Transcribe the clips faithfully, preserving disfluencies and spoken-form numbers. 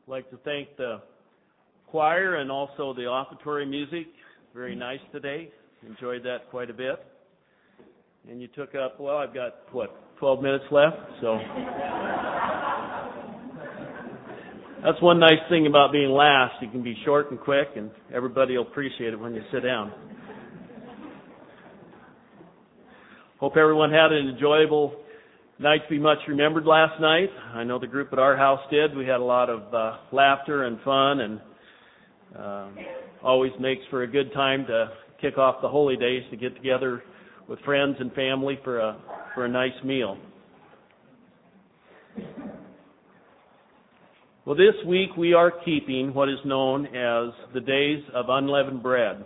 I'd like to thank the choir and also the offertory music. Very nice today. Enjoyed that quite a bit. And you took up, well, I've got, what, twelve minutes left? So that's one nice thing about being last. You can be short and quick, and everybody will appreciate it when you sit down. Hope everyone had an enjoyable night to be much remembered last night. I know the group at our house did. We had a lot of uh, laughter and fun, and uh, always makes for a good time to kick off the holy days, to get together with friends and family for a for a nice meal. Well, this week we are keeping what is known as the Days of Unleavened Bread.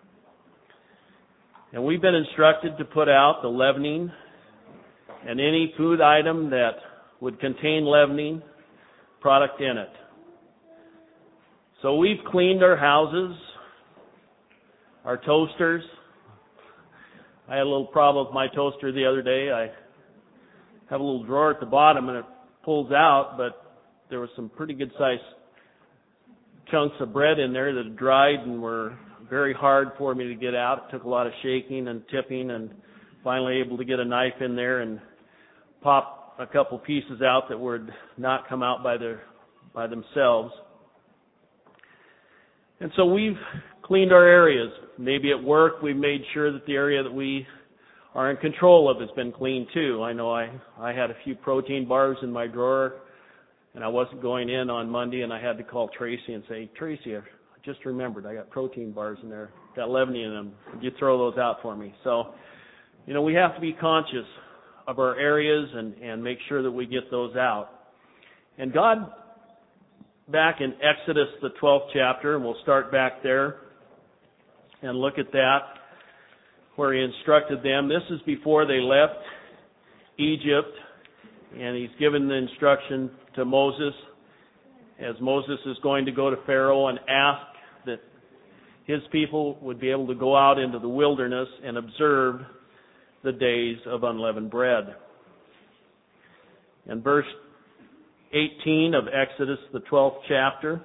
And we've been instructed to put out the leavening and any food item that would contain leavening product in it. So we've cleaned our houses, our toasters. I had a little problem with my toaster the other day. I have a little drawer at the bottom and it pulls out, but there was some pretty good sized chunks of bread in there that had dried and were very hard for me to get out. It took a lot of shaking and tipping, and finally able to get a knife in there and pop a couple pieces out that would not come out by their by themselves. And so we've cleaned our areas. Maybe at work we've made sure that the area that we are in control of has been cleaned too. I know I, I had a few protein bars in my drawer, and I wasn't going in on Monday, and I had to call Tracy and say, Tracy, I just remembered I got protein bars in there, got leavening in them. Could you throw those out for me? So, you know, we have to be conscious of our areas and, and make sure that we get those out. And God, back in Exodus, the twelfth chapter, and we'll start back there and look at that, where He instructed them. This is before they left Egypt, and He's given the instruction to Moses, as Moses is going to go to Pharaoh and ask that his people would be able to go out into the wilderness and observe the days of unleavened bread. In verse eighteen of Exodus, the twelfth chapter,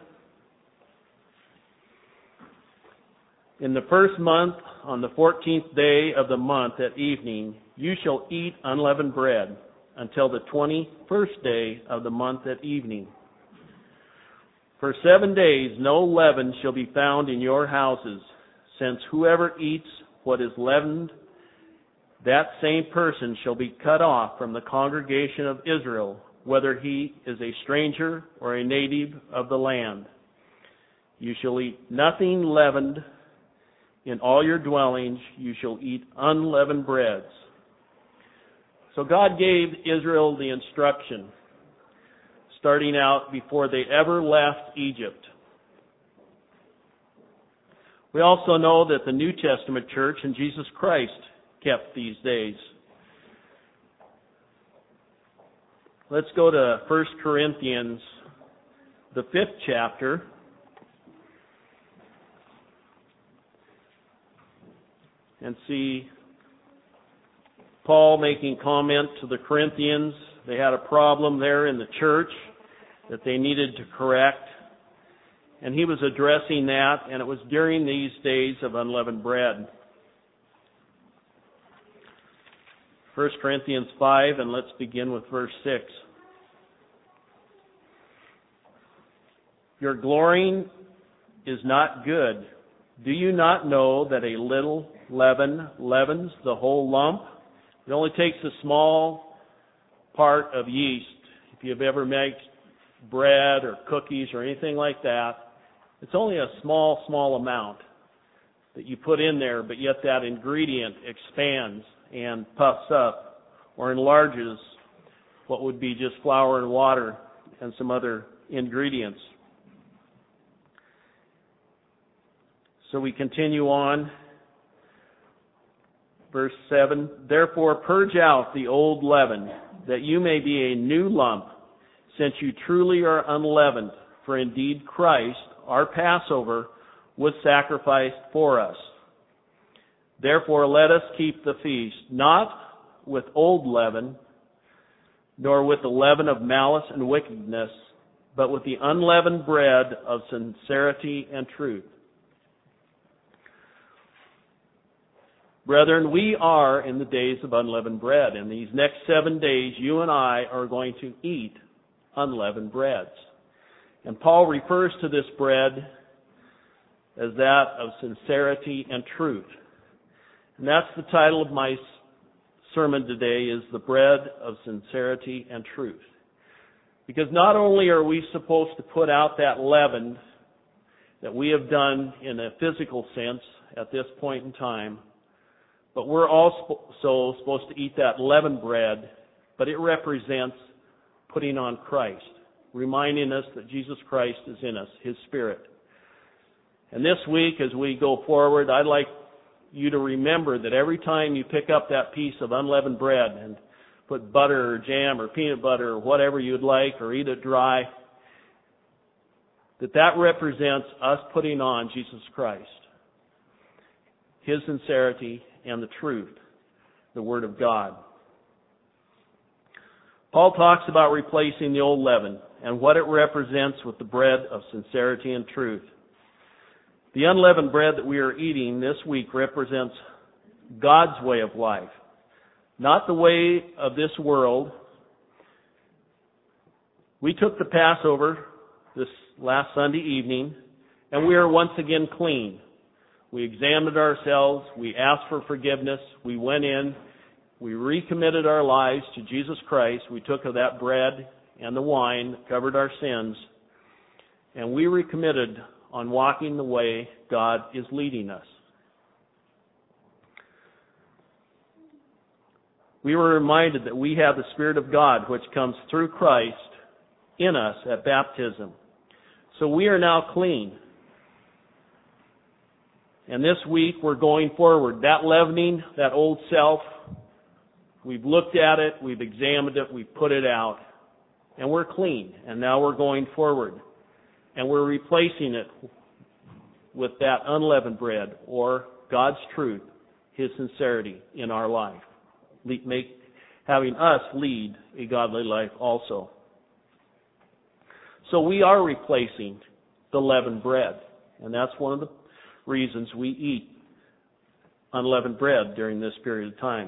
in the first month, on the fourteenth day of the month at evening, you shall eat unleavened bread until the twenty-first day of the month at evening. For seven days no leaven shall be found in your houses, since whoever eats what is leavened, that same person shall be cut off from the congregation of Israel, whether he is a stranger or a native of the land. You shall eat nothing leavened. In all your dwellings you shall eat unleavened breads. So God gave Israel the instruction, starting out before they ever left Egypt. We also know that the New Testament church and Jesus Christ kept these days. Let's go to First Corinthians, the fifth chapter. And see Paul making comment to the Corinthians. They had a problem there in the church that they needed to correct. And he was addressing that, and it was during these days of unleavened bread. First Corinthians five, and let's begin with verse six. Your glorying is not good. Do you not know that a little leaven leavens the whole lump? It only takes a small part of yeast. If you've ever made bread or cookies or anything like that, it's only a small, small amount that you put in there, but yet that ingredient expands and puffs up or enlarges what would be just flour and water and some other ingredients. So we continue on. Verse seven, therefore purge out the old leaven, that you may be a new lump, since you truly are unleavened. For indeed Christ, our Passover, was sacrificed for us. Therefore let us keep the feast, not with old leaven, nor with the leaven of malice and wickedness, but with the unleavened bread of sincerity and truth. Brethren, we are in the days of unleavened bread. In these next seven days, you and I are going to eat unleavened breads. And Paul refers to this bread as that of sincerity and truth. And that's the title of my sermon today, is the bread of sincerity and truth. Because not only are we supposed to put out that leaven that we have done in a physical sense at this point in time, but we're also supposed to eat that leavened bread, but it represents putting on Christ, reminding us that Jesus Christ is in us, His Spirit. And this week, as we go forward, I'd like you to remember that every time you pick up that piece of unleavened bread and put butter or jam or peanut butter or whatever you'd like, or eat it dry, that that represents us putting on Jesus Christ, His sincerity and the truth, the Word of God. Paul talks about replacing the old leaven and what it represents with the bread of sincerity and truth. The unleavened bread that we are eating this week represents God's way of life, not the way of this world. We took the Passover this last Sunday evening, and we are once again clean. We examined ourselves, we asked for forgiveness, we went in, we recommitted our lives to Jesus Christ, we took of that bread and the wine that covered our sins, and we recommitted on walking the way God is leading us. We were reminded that we have the Spirit of God which comes through Christ in us at baptism. So we are now clean. And this week we're going forward. That leavening, that old self, we've looked at it, we've examined it, we've put it out, and we're clean. And now we're going forward. And we're replacing it with that unleavened bread, or God's truth, His sincerity in our life, make, having us lead a godly life also. So we are replacing the leavened bread, and that's one of the reasons we eat unleavened bread during this period of time.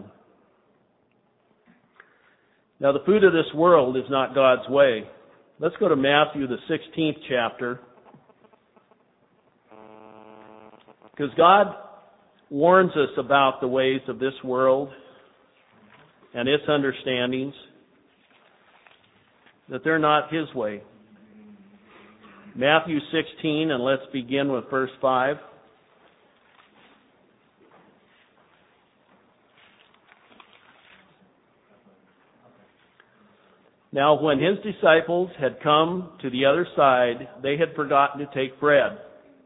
Now, the food of this world is not God's way. Let's go to Matthew, the sixteenth chapter, because God warns us about the ways of this world and its understandings, that they're not His way. Matthew sixteen, and let's begin with verse five. Now, when His disciples had come to the other side, they had forgotten to take bread.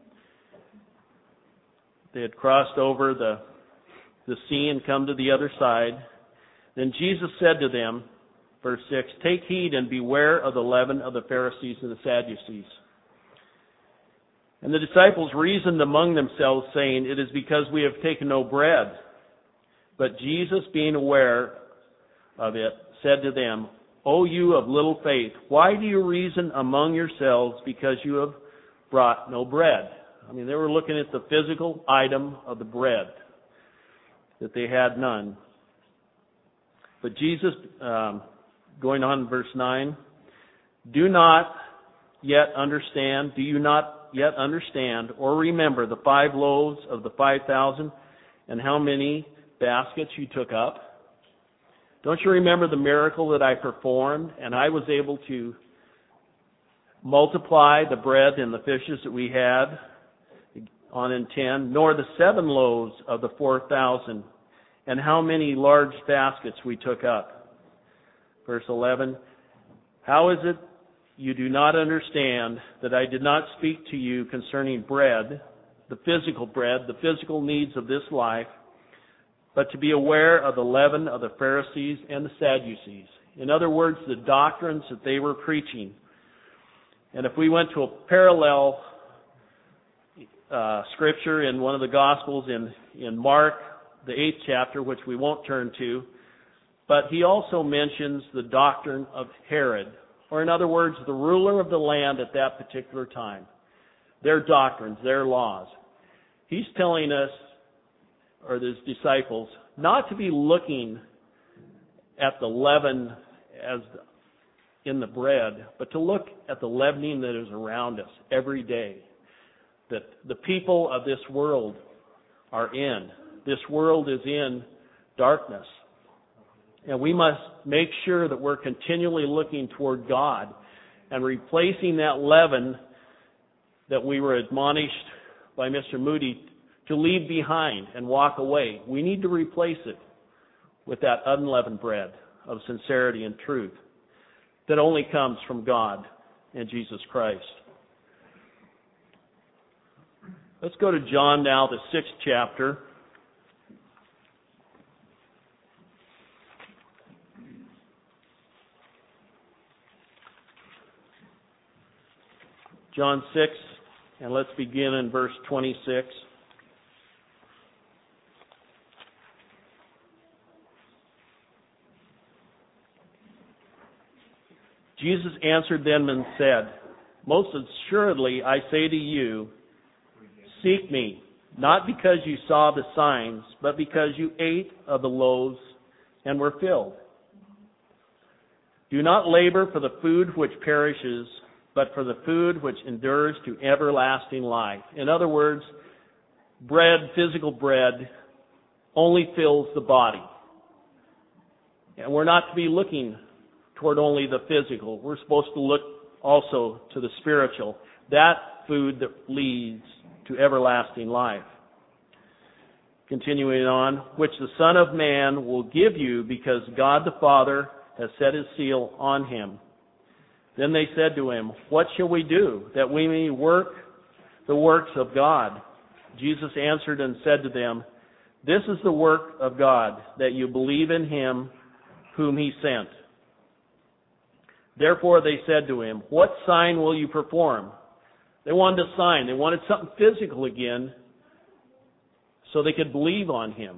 They had crossed over the, the sea and come to the other side. Then Jesus said to them, verse six, "Take heed and beware of the leaven of the Pharisees and the Sadducees." And the disciples reasoned among themselves, saying, "It is because we have taken no bread." But Jesus, being aware of it, said to them, "O you of little faith, why do you reason among yourselves because you have brought no bread?" I mean, they were looking at the physical item of the bread, that they had none. But Jesus, um, going on in verse nine, "Do not yet understand, do you not yet understand or remember the five loaves of the five thousand and how many baskets you took up? Don't you remember the miracle that I performed, and I was able to multiply the bread and the fishes that we had on in ten, nor the seven loaves of the four thousand, and how many large baskets we took up?" Verse eleven, "How is it you do not understand that I did not speak to you concerning bread, the physical bread, the physical needs of this life, but to be aware of the leaven of the Pharisees and the Sadducees?" In other words, the doctrines that they were preaching. And if we went to a parallel uh, scripture in one of the Gospels in, in Mark, the eighth chapter, which we won't turn to, but he also mentions the doctrine of Herod, or in other words, the ruler of the land at that particular time, their doctrines, their laws. He's telling us, or his disciples, not to be looking at the leaven as in the bread, but to look at the leavening that is around us every day, that the people of this world are in. This world is in darkness. And we must make sure that we're continually looking toward God and replacing that leaven that we were admonished by Mister Moody to leave behind and walk away. We need to replace it with that unleavened bread of sincerity and truth that only comes from God and Jesus Christ. Let's go to John now, the sixth chapter. John six, and let's begin in verse twenty-six. Jesus answered them and said, "Most assuredly I say to you, seek me, not because you saw the signs, but because you ate of the loaves and were filled. Do not labor for the food which perishes, but for the food which endures to everlasting life." In other words, bread, physical bread, only fills the body. And we're not to be looking toward only the physical. We're supposed to look also to the spiritual, that food that leads to everlasting life. Continuing on, which the Son of Man will give you because God the Father has set his seal on him. Then they said to him, "What shall we do that we may work the works of God?" Jesus answered and said to them, "This is the work of God, that you believe in him whom he sent." Therefore they said to him, "What sign will you perform?" They wanted a sign. They wanted something physical again so they could believe on him.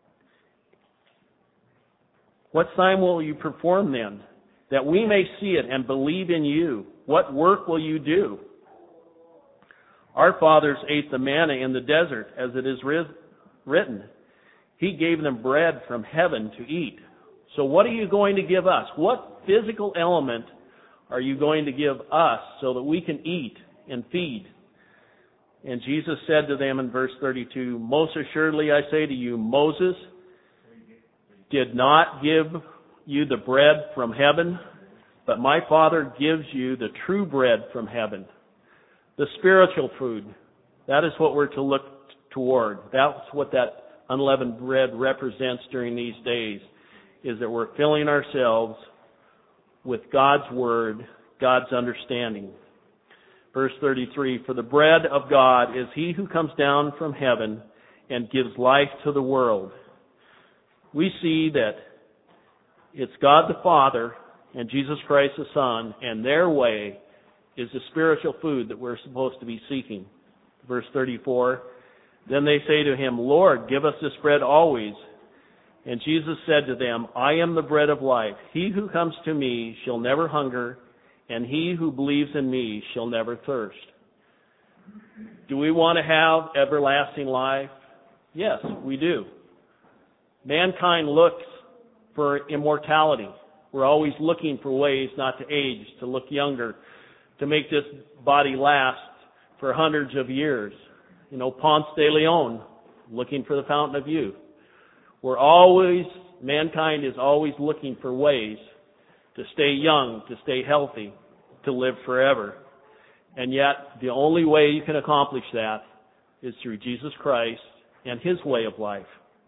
"What sign will you perform then, that we may see it and believe in you? What work will you do? Our fathers ate the manna in the desert, as it is written, he gave them bread from heaven to eat. So what are you going to give us? What physical element are you going to give us so that we can eat and feed?" And Jesus said to them in verse thirty-two, "Most assuredly I say to you, Moses did not give you the bread from heaven, but my Father gives you the true bread from heaven." The spiritual food, that is what we're to look toward. That's what that unleavened bread represents during these days, is that we're filling ourselves with God's Word, God's understanding. Verse thirty-three, "For the bread of God is he who comes down from heaven and gives life to the world." We see that it's God the Father and Jesus Christ the Son, and their way is the spiritual food that we're supposed to be seeking. Verse thirty-four, "Then they say to him, 'Lord, give us this bread always.' And Jesus said to them, 'I am the bread of life. He who comes to me shall never hunger, and he who believes in me shall never thirst.'" Do we want to have everlasting life? Yes, we do. Mankind looks for immortality. We're always looking for ways not to age, to look younger, to make this body last for hundreds of years. You know, Ponce de Leon, looking for the fountain of youth. We're always, mankind is always looking for ways to stay young, to stay healthy, to live forever. And yet, the only way you can accomplish that is through Jesus Christ and his way of life.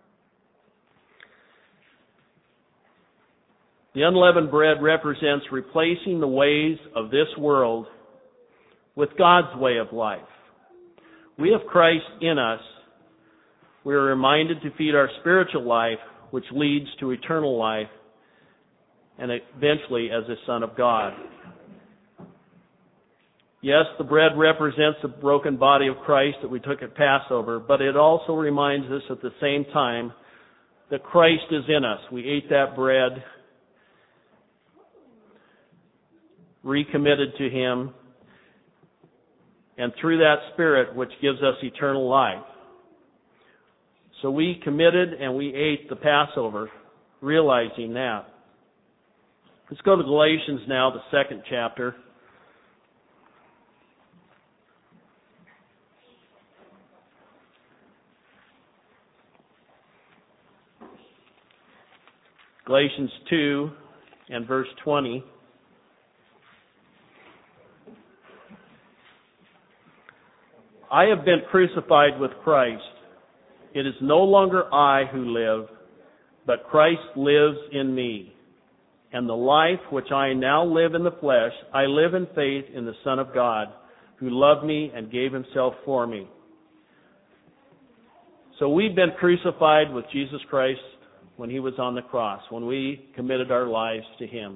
The unleavened bread represents replacing the ways of this world with God's way of life. We have Christ in us. We are reminded to feed our spiritual life, which leads to eternal life, and eventually as a son of God. Yes, the bread represents the broken body of Christ that we took at Passover, but it also reminds us at the same time that Christ is in us. We ate that bread recommitted to Him, and through that Spirit which gives us eternal life. So we committed and we ate the Passover, realizing that. Let's go to Galatians now, the second chapter. Galatians two and verse twenty. I have been crucified with Christ. It is no longer I who live, but Christ lives in me. And the life which I now live in the flesh, I live in faith in the Son of God, who loved me and gave Himself for me. So we've been crucified with Jesus Christ when He was on the cross, when we committed our lives to Him.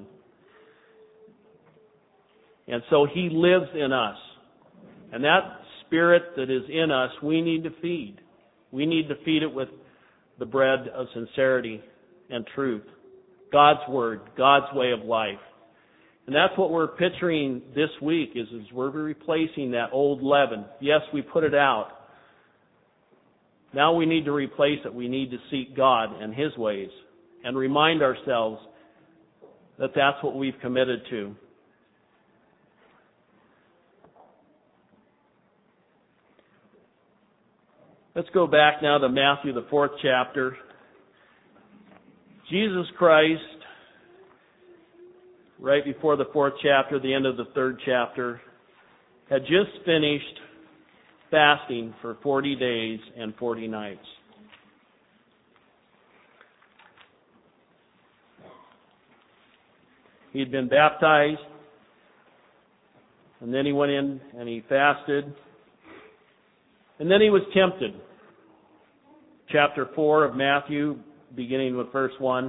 And so He lives in us. And that Spirit that is in us, we need to feed. We need to feed it with the bread of sincerity and truth. God's Word, God's way of life. And that's what we're picturing this week, is, is we're replacing that old leaven. Yes, we put it out. Now we need to replace it. We need to seek God and His ways and remind ourselves that that's what we've committed to. Let's go back now to Matthew, the fourth chapter. Jesus Christ, right before the fourth chapter, the end of the third chapter, had just finished fasting for forty days and forty nights. He had been baptized, and then he went in and he fasted, and then he was tempted. Chapter four of Matthew, beginning with verse one.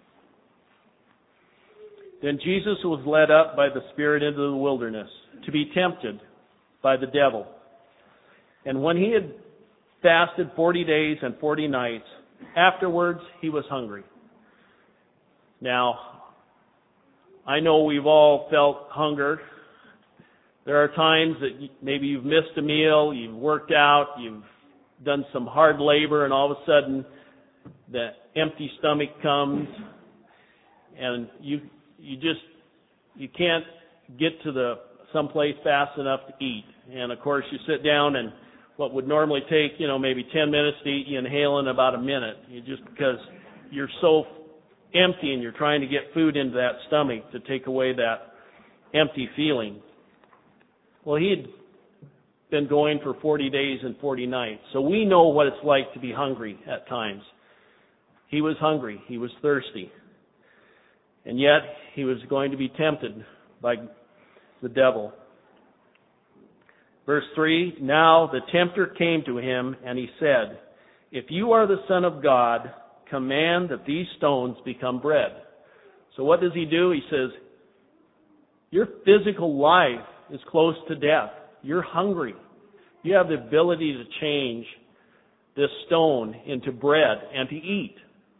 Then Jesus was led up by the Spirit into the wilderness to be tempted by the devil. And when he had fasted forty days and forty nights, afterwards he was hungry. Now, I know we've all felt hunger. There are times that maybe you've missed a meal, you've worked out, you've done some hard labor, and all of a sudden the empty stomach comes, and you you just you can't get to the someplace fast enough to eat. And of course, you sit down, and what would normally take you know maybe ten minutes to eat, you inhale in about a minute. You just because you're so empty, and you're trying to get food into that stomach to take away that empty feeling. Well, he'd been going for forty days and forty nights. So we know what it's like to be hungry at times. He was hungry. He was thirsty. And yet, he was going to be tempted by the devil. Verse three, now the tempter came to him, and he said, if you are the Son of God, command that these stones become bread. So what does he do? He says, your physical life is close to death. You're hungry. You have the ability to change this stone into bread and to eat.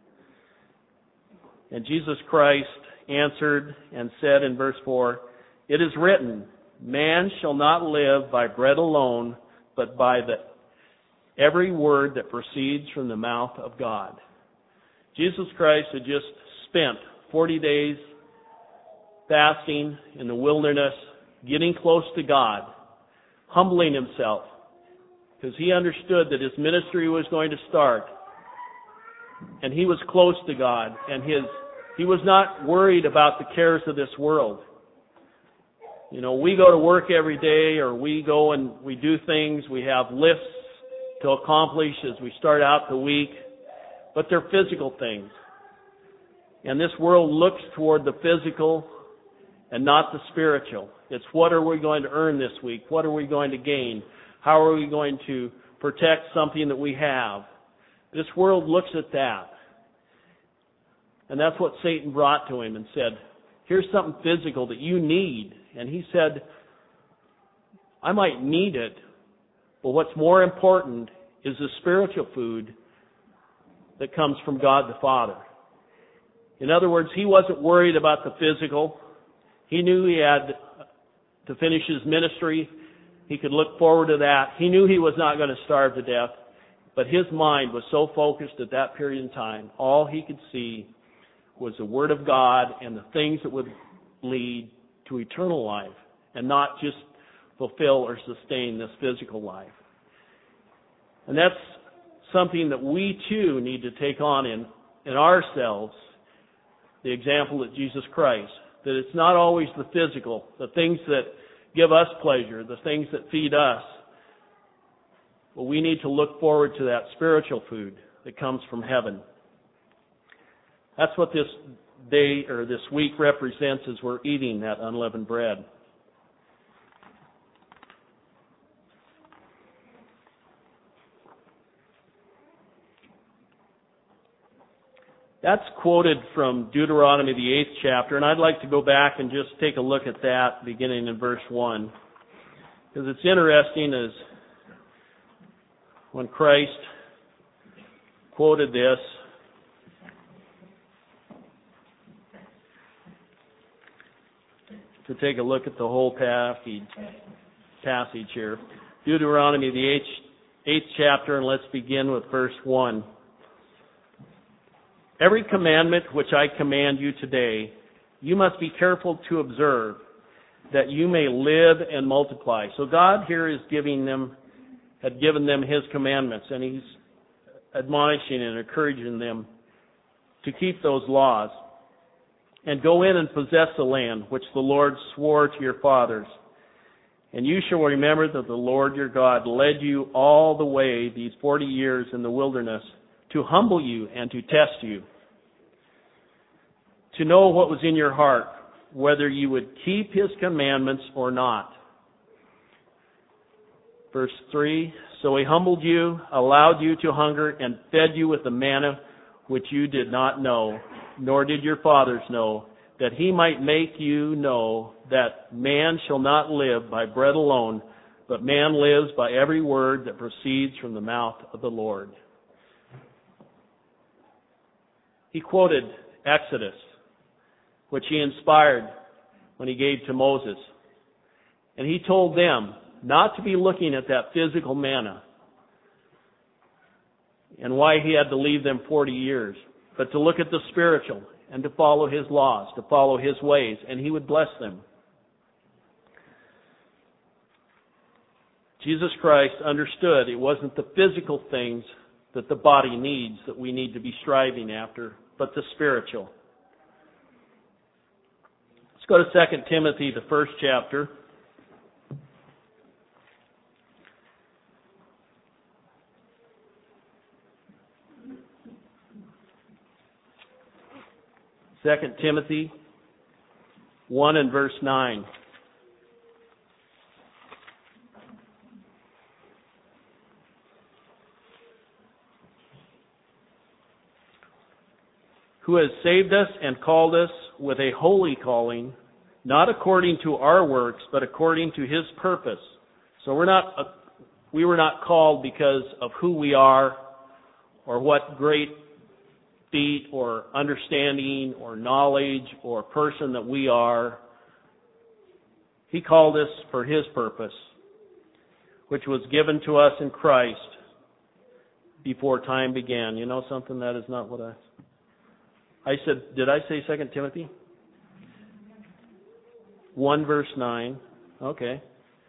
And Jesus Christ answered and said in verse four, it is written, man shall not live by bread alone, but by the every word that proceeds from the mouth of God. Jesus Christ had just spent forty days fasting in the wilderness, getting close to God, humbling himself, because he understood that his ministry was going to start. And he was close to God, and his he was not worried about the cares of this world. You know, we go to work every day, or we go and we do things, we have lists to accomplish as we start out the week, but they're physical things. And this world looks toward the physical and not the spiritual. It's what are we going to earn this week? What are we going to gain? How are we going to protect something that we have? This world looks at that. And that's what Satan brought to him and said, here's something physical that you need. And he said, I might need it, but what's more important is the spiritual food that comes from God the Father. In other words, he wasn't worried about the physical. He knew he had to finish his ministry. He could look forward to that. He knew he was not going to starve to death, but his mind was so focused at that period in time, all he could see was the Word of God and the things that would lead to eternal life and not just fulfill or sustain this physical life. And that's something that we too need to take on in, in ourselves, the example of Jesus Christ, that it's not always the physical, the things that give us pleasure, the things that feed us, but we need to look forward to that spiritual food that comes from heaven. That's what this day or this week represents as we're eating that unleavened bread. That's quoted from Deuteronomy, the eighth chapter, and I'd like to go back and just take a look at that beginning in verse one. Because it's interesting as when Christ quoted this, to take a look at the whole passage, passage here. Deuteronomy, the eighth, eighth chapter, and let's begin with verse one. Every commandment which I command you today, you must be careful to observe, that you may live and multiply. So God here is giving them, had given them His commandments, and He's admonishing and encouraging them to keep those laws. And go in and possess the land which the Lord swore to your fathers. And you shall remember that the Lord your God led you all the way these forty years in the wilderness to humble you and to test you, to know what was in your heart, whether you would keep His commandments or not. Verse three, so He humbled you, allowed you to hunger, and fed you with the manna which you did not know, nor did your fathers know, that He might make you know that man shall not live by bread alone, but man lives by every word that proceeds from the mouth of the Lord. He quoted Exodus, which he inspired when he gave to Moses. And he told them not to be looking at that physical manna and why he had to leave them forty years, but to look at the spiritual and to follow His laws, to follow His ways, and He would bless them. Jesus Christ understood it wasn't the physical things that the body needs that we need to be striving after, but the spiritual. Let's go to Second Timothy, the first chapter. Second Timothy one and verse nine. Who has saved us and called us with a holy calling, not according to our works, but according to His purpose. So we're not, we were not called because of who we are or what great feat or understanding or knowledge or person that we are. He called us for His purpose, which was given to us in Christ before time began. You know something? That is not what I... I said, did I say Second Timothy? one verse nine. Okay.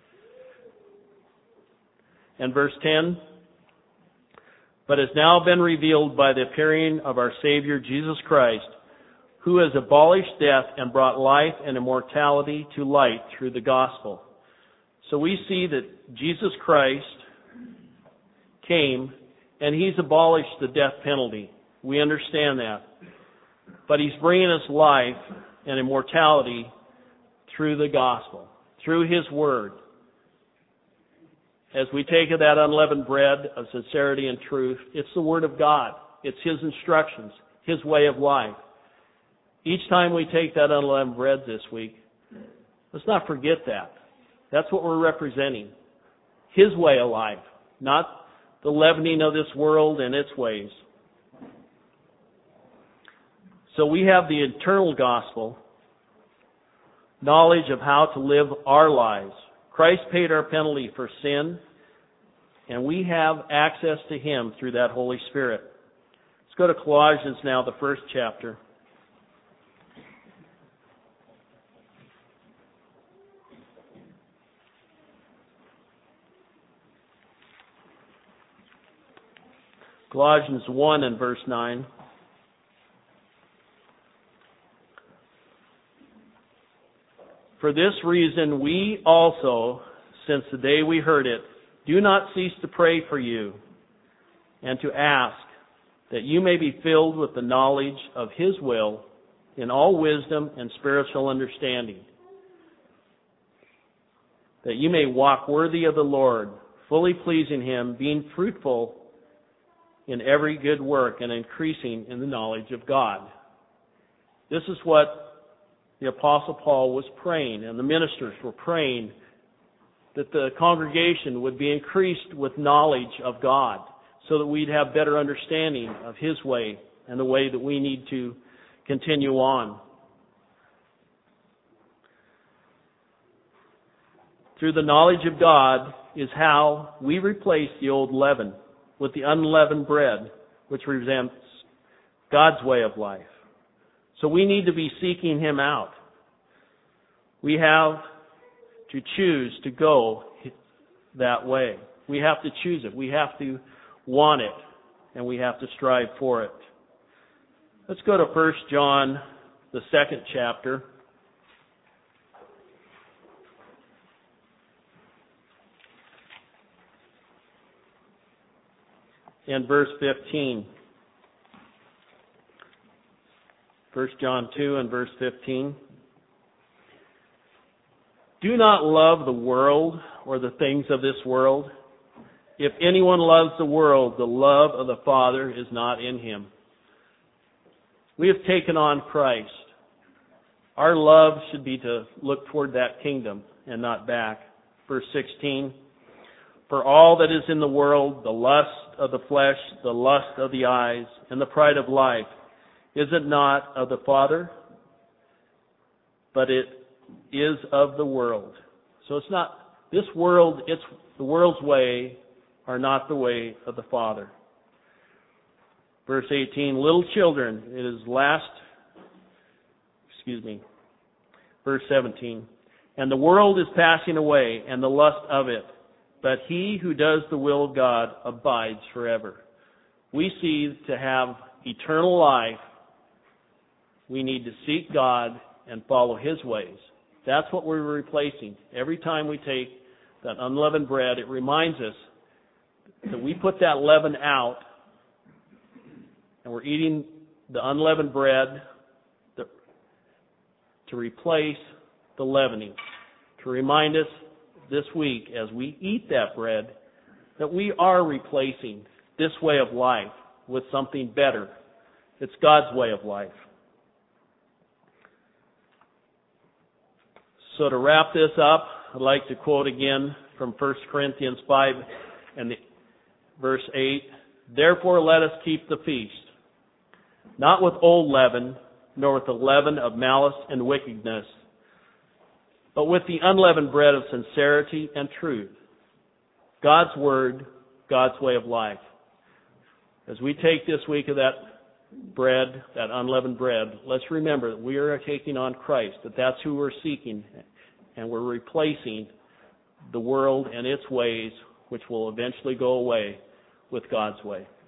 And verse ten. But has now been revealed by the appearing of our Savior Jesus Christ, who has abolished death and brought life and immortality to light through the gospel. So we see that Jesus Christ came and He's abolished the death penalty. We understand that. But He's bringing us life and immortality through the gospel, through His word. As we take of that unleavened bread of sincerity and truth, it's the Word of God. It's His instructions, His way of life. Each time we take that unleavened bread this week, let's not forget that. That's what we're representing. His way of life, not the leavening of this world and its ways. So we have the eternal gospel, knowledge of how to live our lives. Christ paid our penalty for sin, and we have access to Him through that Holy Spirit. Let's go to Colossians now, the first chapter. Colossians one and verse nine. For this reason we also, since the day we heard it, do not cease to pray for you and to ask that you may be filled with the knowledge of His will in all wisdom and spiritual understanding, that you may walk worthy of the Lord, fully pleasing Him, being fruitful in every good work and increasing in the knowledge of God. This is what the Apostle Paul was praying, and the ministers were praying, that the congregation would be increased with knowledge of God, so that we'd have better understanding of His way and the way that we need to continue on. Through the knowledge of God is how we replace the old leaven with the unleavened bread, which represents God's way of life. So we need to be seeking Him out. We have to choose to go that way. We have to choose it. We have to want it, and we have to strive for it. Let's go to First John, the second chapter. And verse fifteen. First John two and verse fifteen. Do not love the world or the things of this world. If anyone loves the world, the love of the Father is not in him. We have taken on Christ. Our love should be to look toward that kingdom and not back. Verse sixteen. For all that is in the world, the lust of the flesh, the lust of the eyes, and the pride of life, is it not of the Father? But it is of the world. So it's not, this world, it's the world's way are not the way of the Father. Verse eighteen, little children, it is last, excuse me, verse seventeen, and the world is passing away, and the lust of it, but he who does the will of God abides forever. We see to have eternal life, we need to seek God and follow His ways. That's what we're replacing. Every time we take that unleavened bread, it reminds us that we put that leaven out and we're eating the unleavened bread to replace the leavening. To remind us this week as we eat that bread that we are replacing this way of life with something better. It's God's way of life. So to wrap this up, I'd like to quote again from First Corinthians five and the, verse eight. Therefore let us keep the feast, not with old leaven, nor with the leaven of malice and wickedness, but with the unleavened bread of sincerity and truth. God's word, God's way of life. As we take this week of that bread, that unleavened bread, let's remember that we are taking on Christ, that that's who we're seeking, and we're replacing the world and its ways, which will eventually go away, with God's way.